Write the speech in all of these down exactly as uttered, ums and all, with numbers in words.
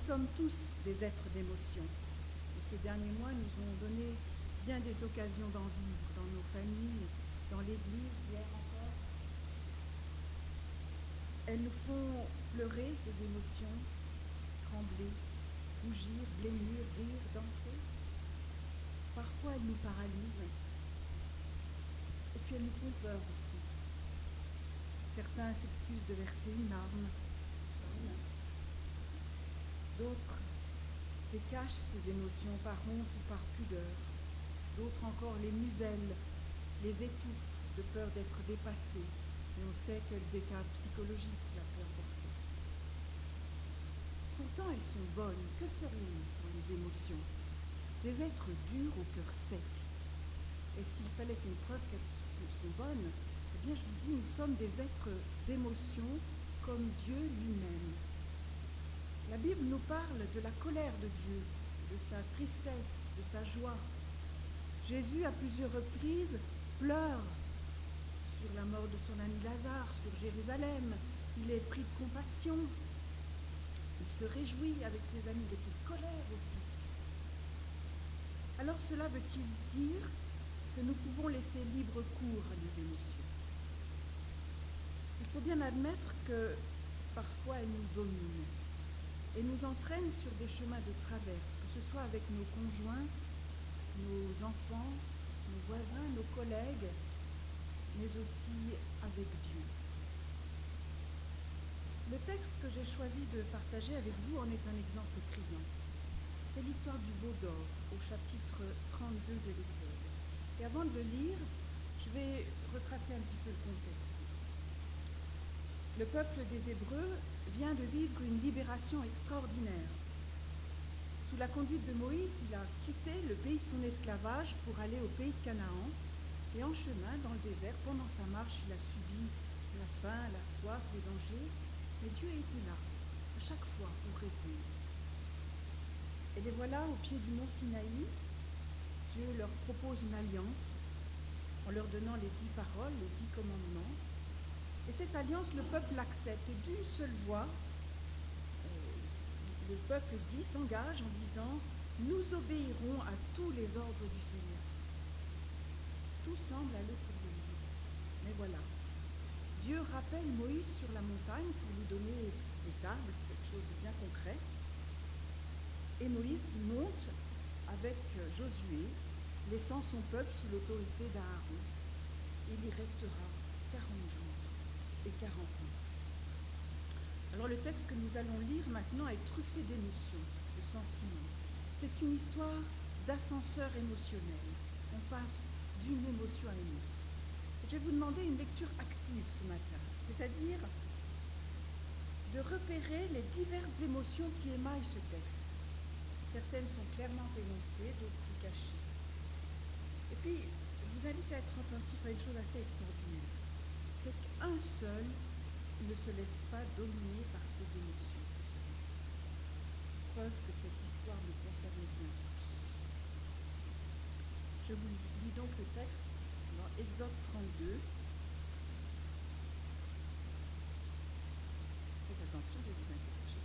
sommes tous des êtres d'émotion. Et ces derniers mois nous ont donné bien des occasions d'en vivre dans nos familles, dans l'Église, hier encore. Elles nous font pleurer, ces émotions, trembler, rougir, blêmir, rire, danser. Parfois, elles nous paralysent. Et puis, elles nous font peur aussi. Certains s'excusent de verser une larme. D'autres décachent ces émotions par honte ou par pudeur. D'autres encore les musellent, les étouffent de peur d'être dépassés. Et on sait quel dégât psychologique cela peut apporter. Pourtant, elles sont bonnes. Que serions-nous sans les émotions? Des êtres durs au cœur sec. Et s'il fallait une preuve qu'elles sont bonnes, eh bien je vous dis, nous sommes des êtres d'émotion comme Dieu lui-même. La Bible nous parle de la colère de Dieu, de sa tristesse, de sa joie. Jésus, à plusieurs reprises, pleure sur la mort de son ami Lazare, sur Jérusalem. Il est pris de compassion. Il se réjouit avec ses amis, il est de colère aussi. Alors cela veut-il dire que nous pouvons laisser libre cours à nos émotions? Il faut bien admettre que parfois elles nous dominent et nous entraînent sur des chemins de traverse, que ce soit avec nos conjoints, nos enfants, nos voisins, nos collègues, mais aussi avec Dieu. Le texte que j'ai choisi de partager avec vous en est un exemple criant. C'est l'histoire du veau d'or au chapitre trente-deux de l'Exode. Et avant de le lire, je vais retracer un petit peu le contexte. Le peuple des Hébreux vient de vivre une libération extraordinaire. Sous la conduite de Moïse, il a quitté le pays de son esclavage pour aller au pays de Canaan. Et en chemin, dans le désert, pendant sa marche, il a subi la faim, la soif, les dangers. Mais Dieu était là, à chaque fois, pour répondre. Et les voilà au pied du mont Sinaï. Dieu leur propose une alliance en leur donnant les dix paroles, les dix commandements. Et cette alliance, le peuple l'accepte. Et d'une seule voix, euh, le peuple dit, s'engage en disant « Nous obéirons à tous les ordres du Seigneur ». Tout semble aller pour le mieux. Mais voilà, Dieu rappelle Moïse sur la montagne pour lui donner des tables, quelque chose de bien concret. Et Moïse monte avec Josué, laissant son peuple sous l'autorité d'Aaron. Il y restera quarante jours et quarante nuits. Alors le texte que nous allons lire maintenant est truffé d'émotions, de sentiments. C'est une histoire d'ascenseur émotionnel. On passe d'une émotion à une autre. Je vais vous demander une lecture active ce matin, c'est-à-dire de repérer les diverses émotions qui émaillent ce texte. Certaines sont clairement énoncées, d'autres plus cachées. Et puis, je vous invite à être attentif à une chose assez extraordinaire. C'est qu'un seul ne se laisse pas dominer par ses émotions. Preuve que cette histoire nous concerne bien tous. Je vous lis donc le texte dans Exode trente-deux. Faites attention, je vais vous interroger.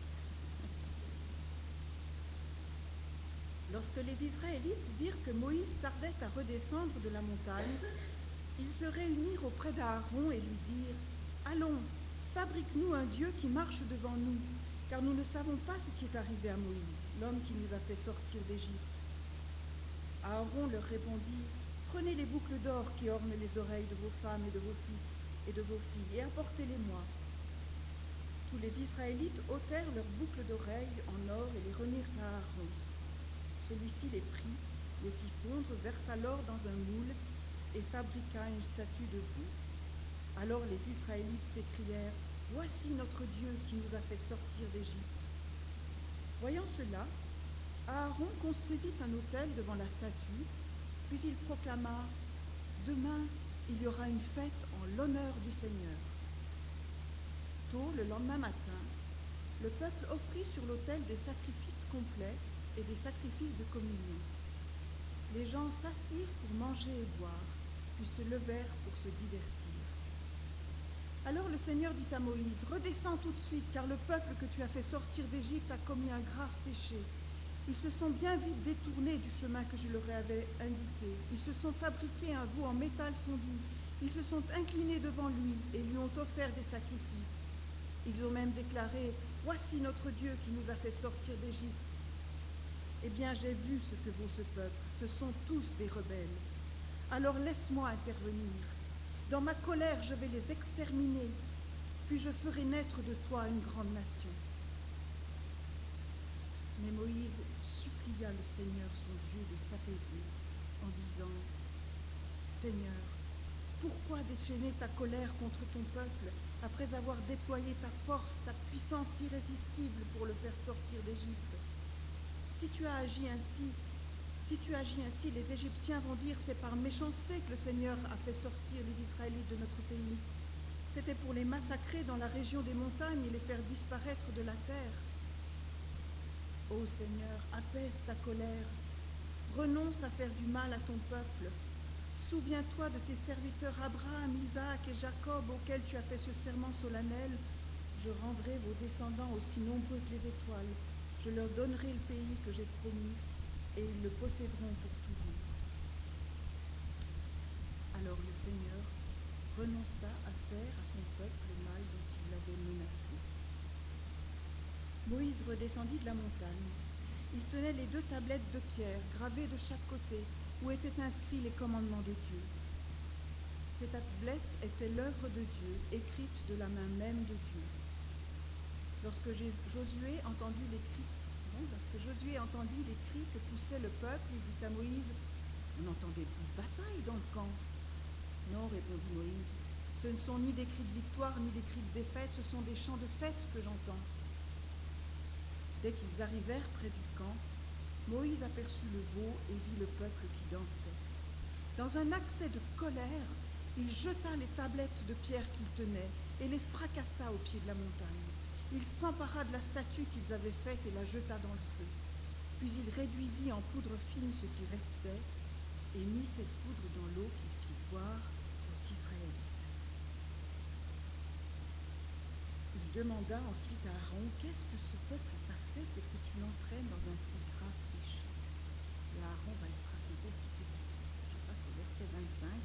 Lorsque les Israélites virent que Moïse tardait à redescendre de la montagne, ils se réunirent auprès d'Aaron et lui dirent « Allons, fabrique-nous un Dieu qui marche devant nous, car nous ne savons pas ce qui est arrivé à Moïse, l'homme qui nous a fait sortir d'Égypte. » Aaron leur répondit « Prenez les boucles d'or qui ornent les oreilles de vos femmes et de vos fils et de vos filles, et apportez-les-moi. » Tous les Israélites ôtèrent leurs boucles d'oreilles en or et les remirent à Aaron. Celui-ci les prit, les fit fondre, versa l'or dans un moule et fabriqua une statue de veau. Alors les Israélites s'écrièrent « Voici notre Dieu qui nous a fait sortir d'Égypte. » Voyant cela, Aaron construisit un autel devant la statue, puis il proclama « Demain, il y aura une fête en l'honneur du Seigneur. » Tôt, le lendemain matin, le peuple offrit sur l'autel des sacrifices complets et des sacrifices de communion. Les gens s'assirent pour manger et boire, puis se levèrent pour se divertir. Alors le Seigneur dit à Moïse, « Redescends tout de suite, car le peuple que tu as fait sortir d'Égypte a commis un grave péché. Ils se sont bien vite détournés du chemin que je leur avais indiqué. Ils se sont fabriqués un veau en métal fondu. Ils se sont inclinés devant lui et lui ont offert des sacrifices. Ils ont même déclaré, « Voici notre Dieu qui nous a fait sortir d'Égypte. » Eh bien, j'ai vu ce que vaut ce peuple. Ce sont tous des rebelles. Alors laisse-moi intervenir. Dans ma colère, je vais les exterminer, puis je ferai naître de toi une grande nation. Mais Moïse supplia le Seigneur son Dieu de s'apaiser en disant, « Seigneur, pourquoi déchaîner ta colère contre ton peuple après avoir déployé ta force, ta puissance irrésistible pour le faire sortir d'Égypte? Si tu as agi ainsi, si tu agis ainsi, les Égyptiens vont dire c'est par méchanceté que le Seigneur a fait sortir les Israélites de notre pays. C'était pour les massacrer dans la région des montagnes et les faire disparaître de la terre. Ô Seigneur, apaise ta colère, renonce à faire du mal à ton peuple. Souviens-toi de tes serviteurs Abraham, Isaac et Jacob auxquels tu as fait ce serment solennel. Je rendrai vos descendants aussi nombreux que les étoiles. Je leur donnerai le pays que j'ai promis et ils le posséderont pour toujours. » Alors le Seigneur renonça à faire à son peuple le mal dont il l'avait menacé. Moïse redescendit de la montagne. Il tenait les deux tablettes de pierre gravées de chaque côté où étaient inscrits les commandements de Dieu. Ces tablettes étaient l'œuvre de Dieu, écrite de la main même de Dieu. Lorsque Josué entendit les cris, bon, lorsque Josué entendit les cris que poussait le peuple, il dit à Moïse, « On entend des bruits de bataille dans le camp. » « Non, répondit Moïse, ce ne sont ni des cris de victoire ni des cris de défaite, ce sont des chants de fête que j'entends. Dès qu'ils arrivèrent près du camp, Moïse aperçut le veau et vit le peuple qui dansait. Dans un accès de colère, il jeta les tablettes de pierre qu'il tenait et les fracassa au pied de la montagne. Il s'empara de la statue qu'ils avaient faite et la jeta dans le feu. Puis il réduisit en poudre fine ce qui restait et mit cette poudre dans l'eau qu'il fit boire aux Israélites. Il demanda ensuite à Aaron, « Qu'est-ce que ce peuple t'a fait pour que tu l'entraînes dans un si grave péché ?» Et Aaron va être raconté ce qui s'est passé. Je passe au verset vingt-cinq.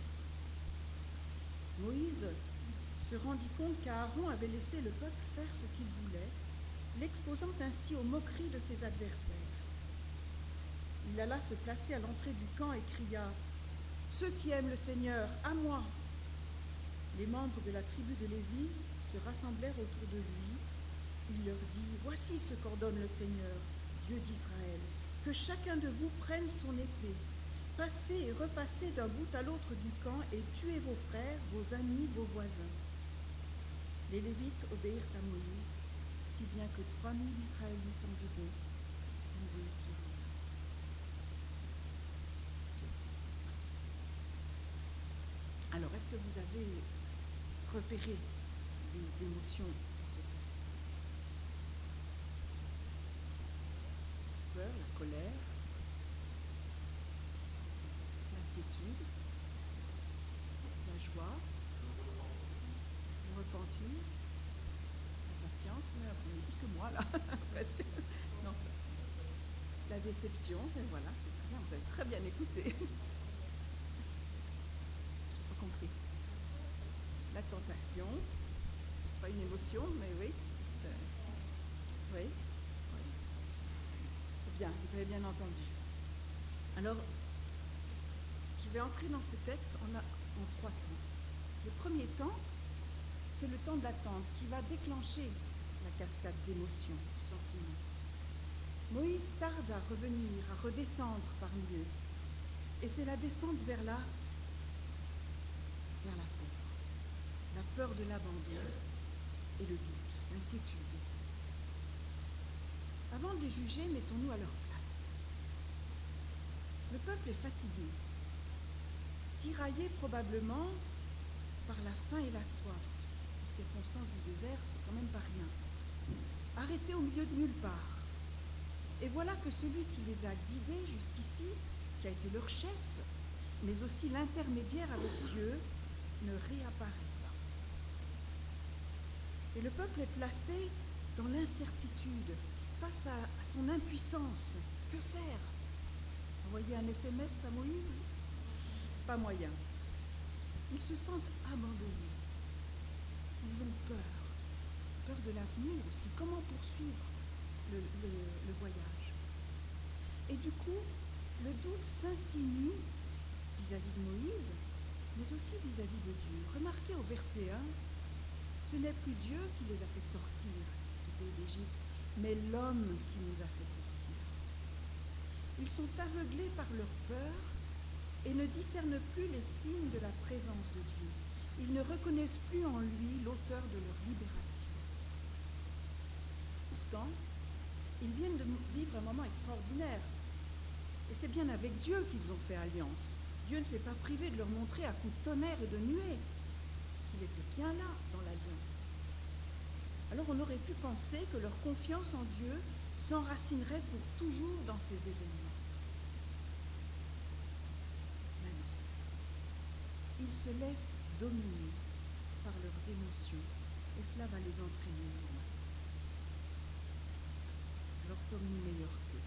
Moïse se rendit compte qu'Aaron avait laissé le peuple faire ce qu'il voulait, l'exposant ainsi aux moqueries de ses adversaires. Il alla se placer à l'entrée du camp et cria, « Ceux qui aiment le Seigneur, à moi !» Les membres de la tribu de Lévi se rassemblèrent autour de lui. Il leur dit, « Voici ce qu'ordonne le Seigneur, Dieu d'Israël, que chacun de vous prenne son épée. Passez et repassez d'un bout à l'autre du camp et tuez vos frères, vos amis, vos voisins. » Les Lévites obéirent à Moïse, si bien que trois mille Israélites environ moururent ce jour-là. Alors, est-ce que vous avez repéré des émotions dans ce texte? La peur, la colère, l'inquiétude, la joie, le repentir, la patience, on est plus que moi là, presque. Non. La déception, et voilà, c'est très bien, vous avez très bien écouté. Compris. La tentation, pas une émotion, mais oui. Euh, oui. oui. Bien, vous avez bien entendu. Alors, je vais entrer dans ce texte en, a, en trois temps. Le premier temps, c'est le temps d'attente qui va déclencher la cascade d'émotions, de sentiments. Moïse tarde à revenir, à redescendre parmi eux. Et c'est la descente vers là vers la peur, la peur de l'abandon et le doute, l'inquiétude. Avant de les juger, mettons-nous à leur place. Le peuple est fatigué, tiraillé probablement par la faim et la soif. Les circonstances du désert, c'est quand même pas rien. Arrêtés au milieu de nulle part. Et voilà que celui qui les a guidés jusqu'ici, qui a été leur chef, mais aussi l'intermédiaire avec Dieu, ne réapparaît pas. Et le peuple est placé dans l'incertitude, face à, à son impuissance. Que faire? Envoyer un S M S à Moïse? Pas moyen. Ils se sentent abandonnés. Ils ont peur. Peur de l'avenir aussi. Comment poursuivre le, le, le voyage? Et du coup, le doute s'insinue vis-à-vis de Moïse, mais aussi vis-à-vis de Dieu. Remarquez au verset un, ce n'est plus Dieu qui les a fait sortir du pays d'Égypte, mais l'homme qui nous a fait sortir. Ils sont aveuglés par leur peur et ne discernent plus les signes de la présence de Dieu. Ils ne reconnaissent plus en lui l'auteur de leur libération. Pourtant, ils viennent de vivre un moment extraordinaire. Et c'est bien avec Dieu qu'ils ont fait alliance. Dieu ne s'est pas privé de leur montrer à coups de tonnerre et de nuées qu'il était bien là dans l'alliance. Alors on aurait pu penser que leur confiance en Dieu s'enracinerait pour toujours dans ces événements. Mais non. Ils se laissent dominer par leurs émotions et cela va les entraîner loin. Alors sommes-nous meilleurs qu'eux?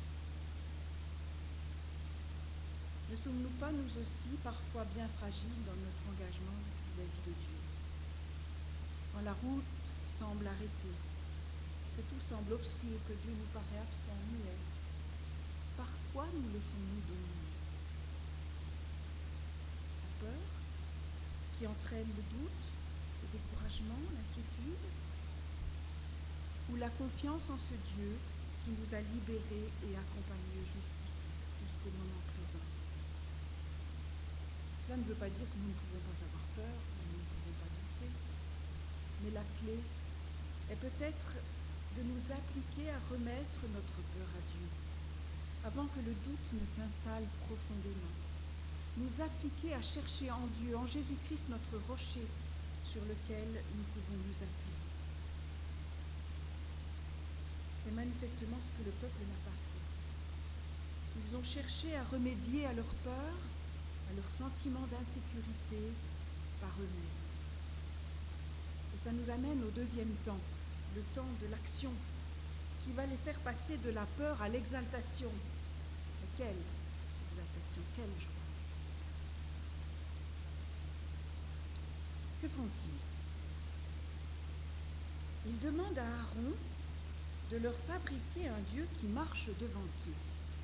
Ne sommes-nous pas, nous aussi, parfois bien fragiles dans notre engagement vis-à-vis de Dieu? Quand la route semble arrêtée, que tout semble obscur, que Dieu nous paraît absent, muet, parfois nous laissons-nous dominer. La peur, qui entraîne le doute, le découragement, l'inquiétude, ou la confiance en ce Dieu qui nous a libérés et accompagnés jusqu'ici, jusqu'au moment présent. Cela ne veut pas dire que nous ne pouvons pas avoir peur, que nous ne pouvons pas douter, mais la clé est peut-être de nous appliquer à remettre notre peur à Dieu, avant que le doute ne s'installe profondément. Nous appliquer à chercher en Dieu, en Jésus-Christ, notre rocher sur lequel nous pouvons nous appuyer. C'est manifestement ce que le peuple n'a pas fait. Ils ont cherché à remédier à leur peur, à leur sentiment d'insécurité par eux-mêmes. Et ça nous amène au deuxième temps, le temps de l'action, qui va les faire passer de la peur à l'exaltation. Et quelle exaltation, quelle joie. Que font-ils? Ils demandent à Aaron de leur fabriquer un Dieu qui marche devant eux.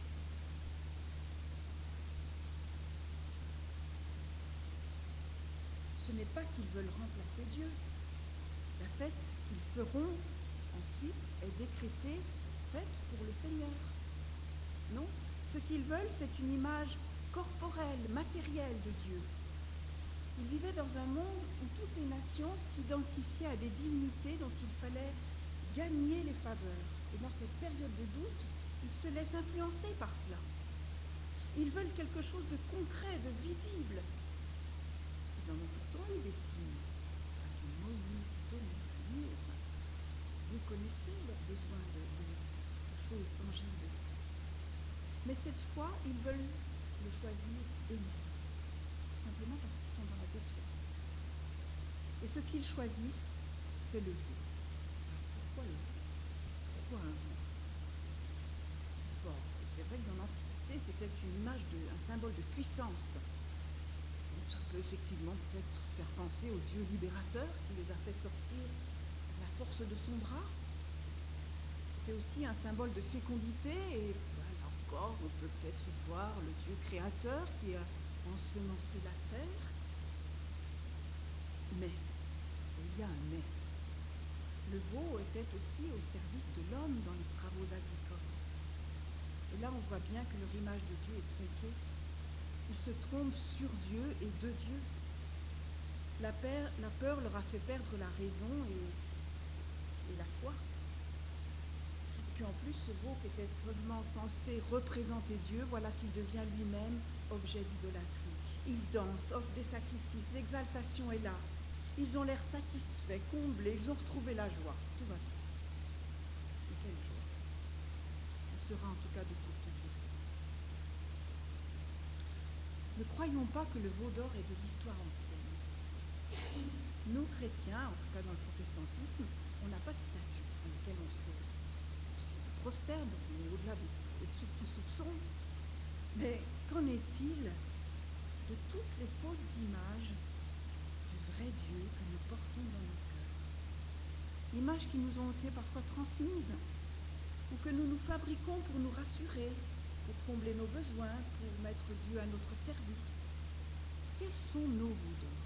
Ce n'est pas qu'ils veulent remplacer Dieu. La fête qu'ils feront ensuite est décrétée, faite pour le Seigneur. Non, ce qu'ils veulent, c'est une image corporelle, matérielle de Dieu. Ils vivaient dans un monde où toutes les nations s'identifiaient à des divinités dont il fallait gagner les faveurs. Et dans cette période de doute, ils se laissent influencer par cela. Ils veulent quelque chose de concret, de visible. Ils en ont pourtant eu des signes. Moïse, tonnerre, vous connaissez leurs besoins de, de, de choses tangibles. Mais cette fois, ils veulent le choisir eux-mêmes. Simplement parce qu'ils sont dans la défiance. Et ce qu'ils choisissent, c'est le veau. Pourquoi le veau? Pourquoi un veau? C'est fort. C'est vrai que dans l'Antiquité, c'était une image, de, un symbole de puissance. Donc, ça peut effectivement peut-être faire penser au Dieu libérateur qui les a fait sortir à la force de son bras. C'était aussi un symbole de fécondité et ben, là encore, on peut peut-être y voir le Dieu créateur qui a ensemencé la terre. Mais, il y a un mais. Le veau était aussi au service de l'homme dans les travaux agricoles. Et là, on voit bien que leur image de Dieu est tronquée. Ils se trompent sur Dieu et de Dieu. La peur, la peur leur a fait perdre la raison et, et la foi. Et puis en plus, ce veau qui était seulement censé représenter Dieu, voilà qu'il devient lui-même objet d'idolâtrie. Ils dansent, offrent des sacrifices, l'exaltation est là. Ils ont l'air satisfaits, comblés, ils ont retrouvé la joie. Tout va bien. Et quelle joie. Elle sera en tout cas de courte durée. Ne croyons pas que le veau d'or est de l'histoire ancienne. Nous, chrétiens, en tout cas dans le protestantisme, on n'a pas de statue dans lequel on se, on se prosterne, on est au-delà, de- au-dessus de tout soupçon. Mais qu'en est-il de toutes les fausses images du vrai Dieu que nous portons dans nos cœurs? Images qui nous ont été parfois transmises, ou que nous nous fabriquons pour nous rassurer, pour combler nos besoins, pour mettre Dieu à notre service. Quels sont nos veaux d'or?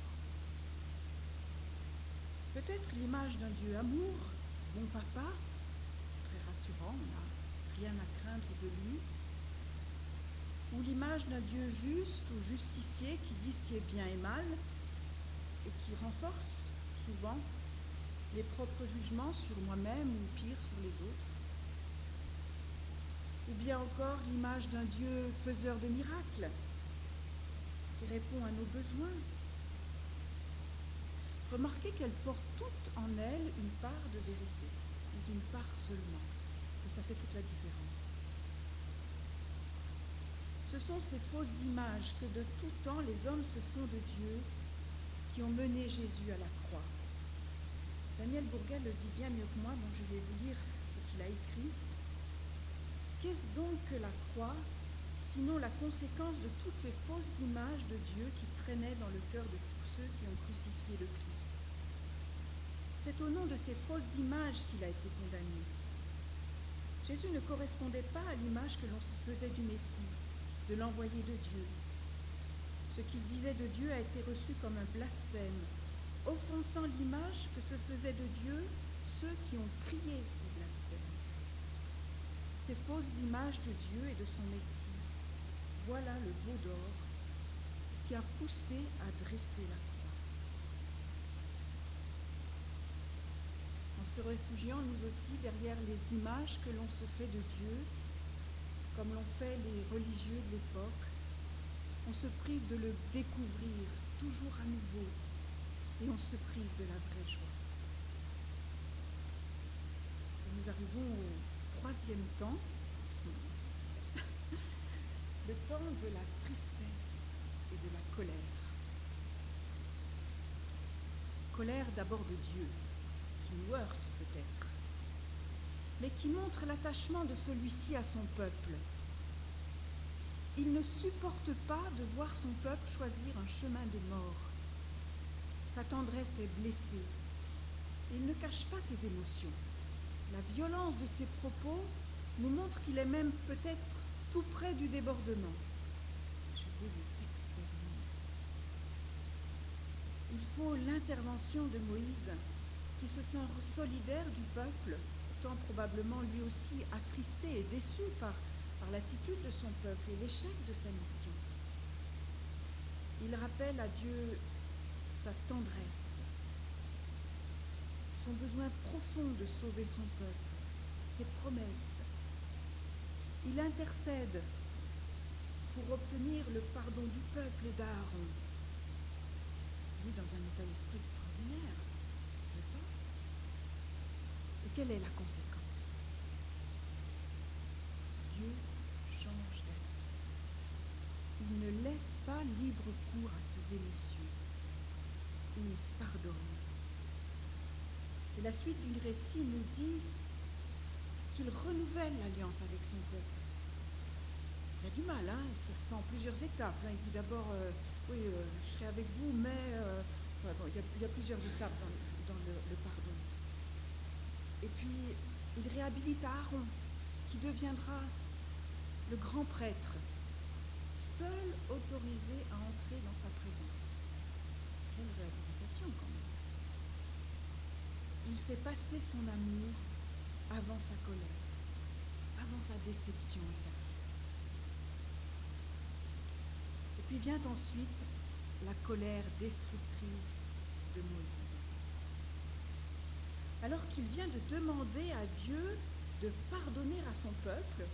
Peut-être l'image d'un Dieu amour, bon papa, très rassurant, on n'a rien à craindre de lui, ou l'image d'un Dieu juste ou justicier qui dit ce qui est bien et mal et qui renforce souvent les propres jugements sur moi-même ou pire sur les autres. Ou bien encore l'image d'un Dieu faiseur de miracles qui répond à nos besoins. Remarquez qu'elles portent toutes en elles une part de vérité, mais une part seulement, et ça fait toute la différence. Ce sont ces fausses images que de tout temps les hommes se font de Dieu qui ont mené Jésus à la croix. Daniel Bourguet le dit bien mieux que moi, donc je vais vous lire ce qu'il a écrit. Qu'est-ce donc que la croix, sinon la conséquence de toutes les fausses images de Dieu qui traînaient dans le cœur de tous ceux qui ont crucifié le Christ? C'est au nom de ces fausses images qu'il a été condamné. Jésus ne correspondait pas à l'image que l'on se faisait du Messie, de l'envoyé de Dieu. Ce qu'il disait de Dieu a été reçu comme un blasphème, offensant l'image que se faisaient de Dieu ceux qui ont crié au blasphème. Ces fausses images de Dieu et de son Messie, voilà le veau d'or qui a poussé à dresser la croix. En se réfugiant nous aussi derrière les images que l'on se fait de Dieu, comme l'ont fait les religieux de l'époque, on se prive de le découvrir toujours à nouveau et on se prive de la vraie joie. Et nous arrivons au troisième temps, le temps de la tristesse et de la colère. Colère d'abord de Dieu, qui nous heurte peut-être, mais qui montre l'attachement de celui-ci à son peuple. Il ne supporte pas de voir son peuple choisir un chemin de mort. Sa tendresse est blessée. Il ne cache pas ses émotions. La violence de ses propos nous montre qu'il est même peut-être tout près du débordement. Je vais les exterminer. Il faut l'intervention de Moïse, qui se sent solidaire du peuple, pourtant probablement lui aussi attristé et déçu par par l'attitude de son peuple et l'échec de sa mission. Il rappelle à Dieu sa tendresse, son besoin profond de sauver son peuple, ses promesses. Il intercède pour obtenir le pardon du peuple et d'Aaron. Lui, dans un état d'esprit extraordinaire, n'est-ce pas? Et quelle est la conséquence? Dieu change d'avis. Il ne laisse pas libre cours à ses émotions. Il pardonne. Et la suite du récit nous dit qu'il renouvelle l'alliance avec son peuple. Il a du mal, hein, ça se fait en plusieurs étapes. Hein. Il dit d'abord, euh, oui, euh, je serai avec vous, mais euh, enfin, bon, il, y a, il y a plusieurs étapes dans, dans le, le pardon. Et puis, il réhabilite Aaron, qui deviendra le grand prêtre, seul autorisé à entrer dans sa présence. Quelle réhabilitation quand même. Il fait passer son amour avant sa colère, avant sa déception et sa tristesse. Et puis vient ensuite la colère destructrice de Moïse. Alors qu'il vient de demander à Dieu de pardonner à son peuple,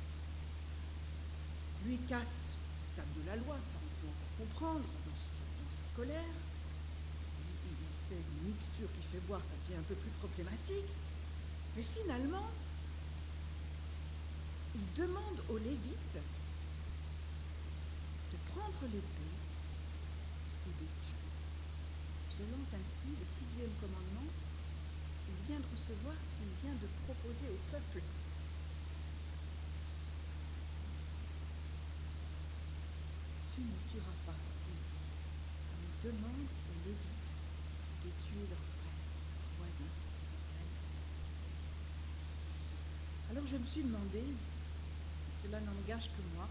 lui casse la table de la loi, ça on peut encore comprendre, dans, dans sa colère. Il, il fait une mixture qui fait boire, ça devient un peu plus problématique. Mais finalement, il demande aux Lévites de prendre l'épée et de tuer, selon ainsi le sixième commandement, qu'il vient de recevoir, qu'il vient de proposer au peuple. Tu ne tueras pas, dit-il. Il demande aux Lévites de tuer leur frère, leur voisin. Alors je me suis demandé, cela n'engage que moi,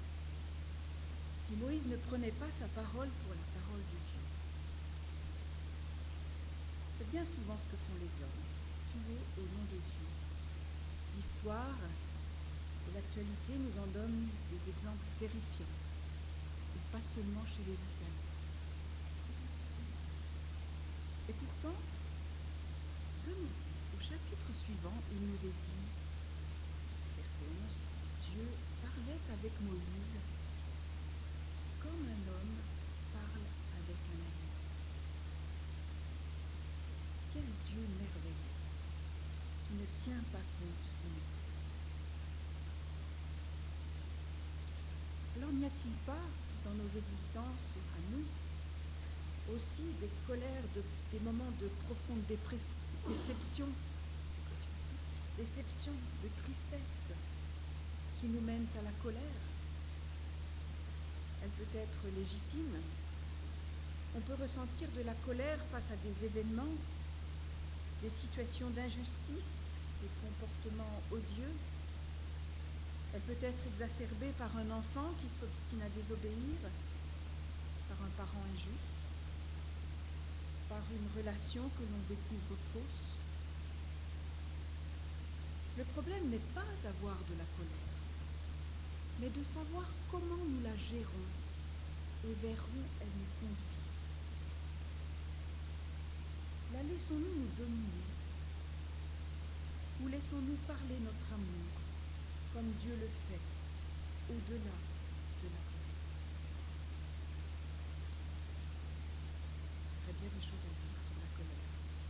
si Moïse ne prenait pas sa parole pour la parole de Dieu. C'est bien souvent ce que font les hommes, tuer au nom de Dieu. L'histoire et l'actualité nous en donnent des exemples terrifiants, et pas seulement chez les islamistes. Et pourtant, au chapitre suivant, il nous est dit, verset onze, Dieu parlait avec Moïse comme un homme parle avec un ami. Quel Dieu merveilleux, qui ne tient pas compte de nos fautes. Alors n'y a-t-il pas dans nos existences, à nous, aussi des colères, de, des moments de profonde déception, déception, de tristesse, qui nous mènent à la colère? Elle peut être légitime. On peut ressentir de la colère face à des événements, des situations d'injustice, des comportements odieux. Elle peut être exacerbée par un enfant qui s'obstine à désobéir, par un parent injuste, par une relation que l'on découvre fausse. Le problème n'est pas d'avoir de la colère, mais de savoir comment nous la gérons et vers où elle nous conduit. La laissons-nous nous dominer, ou laissons-nous parler notre amour, comme Dieu le fait, au-delà de la colère? Il y a bien des choses à dire sur la colère.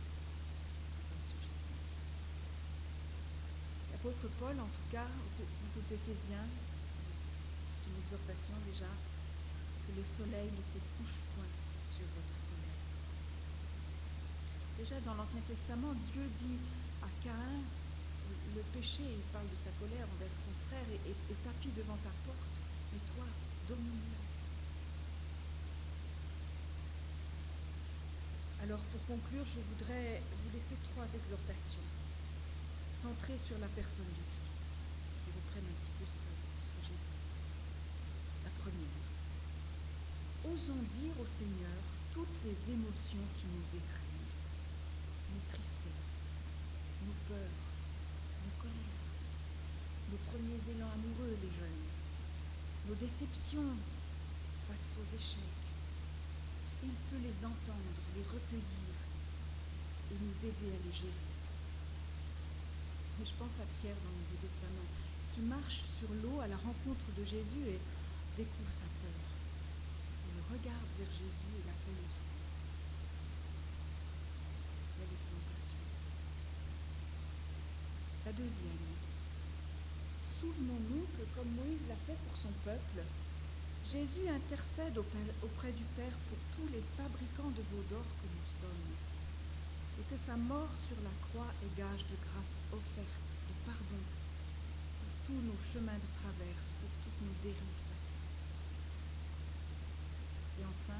L'apôtre Paul, en tout cas, dit aux Éphésiens, c'est une exhortation déjà, que le soleil ne se couche point sur votre colère. Déjà dans l'Ancien Testament, Dieu dit à Caïn, le péché, il parle de sa colère envers son frère, est, est, est tapis devant ta porte, et toi, domine-le. Alors pour conclure, je voudrais vous laisser trois exhortations centrées sur la personne du Christ, qui reprennent un petit peu ce que, ce que j'ai dit. La première, osons dire au Seigneur toutes les émotions qui nous étreignent, nos tristesses, nos peurs, nos colères, nos premiers élans amoureux, les jeunes, nos déceptions face aux échecs. Il peut les entendre, les recueillir et nous aider à les gérer. Mais je pense à Pierre dans le Nouveau Testament, qui marche sur l'eau à la rencontre de Jésus et découvre sa peur. Il regarde vers Jésus et l'appelle au secours. Il y a des tentations. La deuxième, souvenons-nous que comme Moïse l'a fait pour son peuple, Jésus intercède auprès du Père pour tous les fabricants de veaux d'or que nous sommes, et que sa mort sur la croix est gage de grâce offerte, de pardon, pour tous nos chemins de traverse, pour toutes nos dérives passées. Et enfin,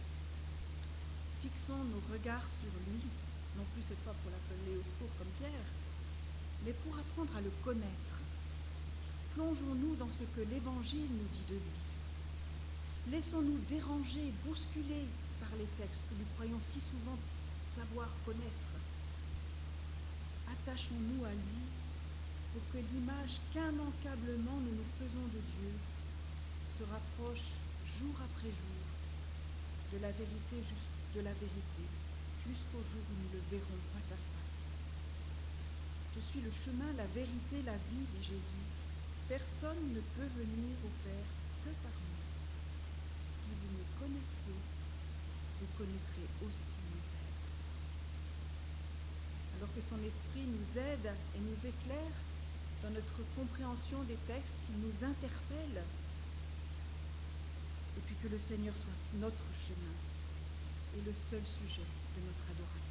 fixons nos regards sur lui, non plus cette fois pour l'appeler au secours comme Pierre, mais pour apprendre à le connaître. Plongeons-nous dans ce que l'Évangile nous dit de lui. Laissons-nous déranger, bousculer par les textes que nous croyons si souvent savoir connaître. Attachons-nous à lui pour que l'image qu'immanquablement nous nous faisons de Dieu se rapproche jour après jour de la vérité, de la vérité, jusqu'au jour où nous le verrons face à face. Je suis le chemin, la vérité, la vie, dit Jésus. Personne ne peut venir au Père que par moi. Si vous me connaissez, vous connaîtrez aussi mon Père. Alors que son esprit nous aide et nous éclaire dans notre compréhension des textes, qu'il nous interpelle, et puis que le Seigneur soit notre chemin et le seul sujet de notre adoration.